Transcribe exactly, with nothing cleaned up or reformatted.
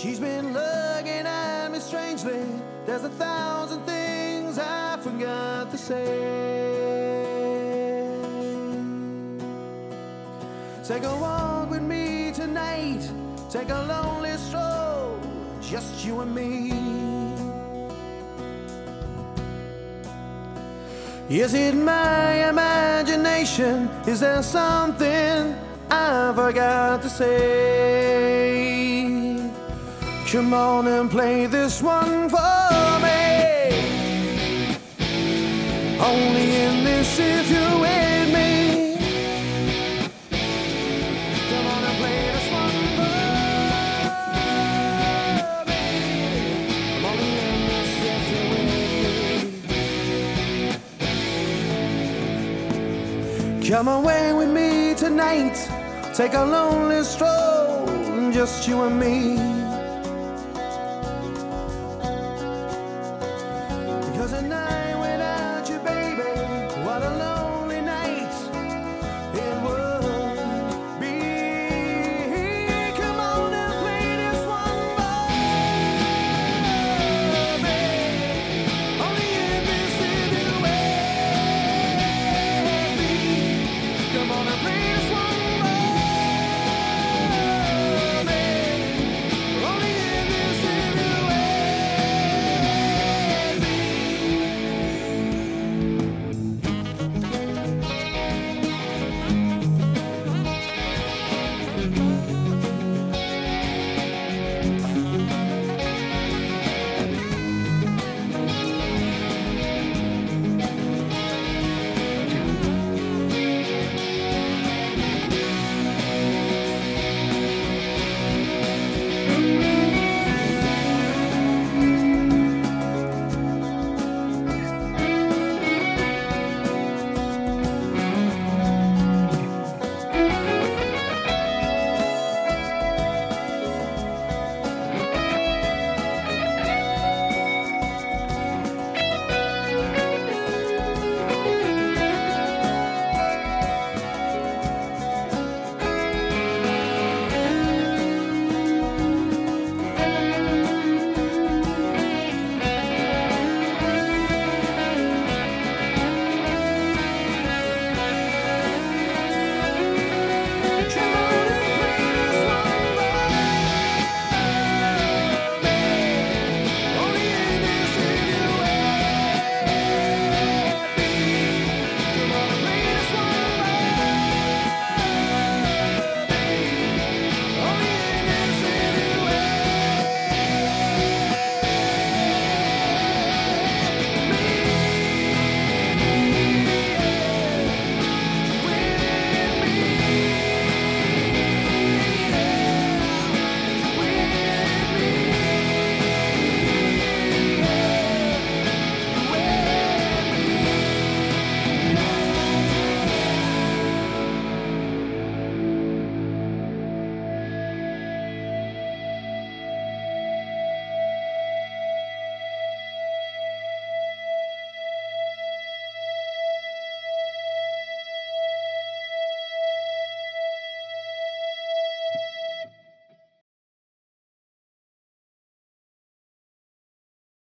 She's been looking at me strangely. There's a thousand things I forgot to say. Take a walk with me tonight. Take a lonely stroll, just you and me. Is it my imagination? Is there something I forgot to say? Come on and play this one for me. Only in this if you're with me. Come on and play this one for me. Only in this if you're with me. Come away with me tonight. Take a lonely stroll, just you and me.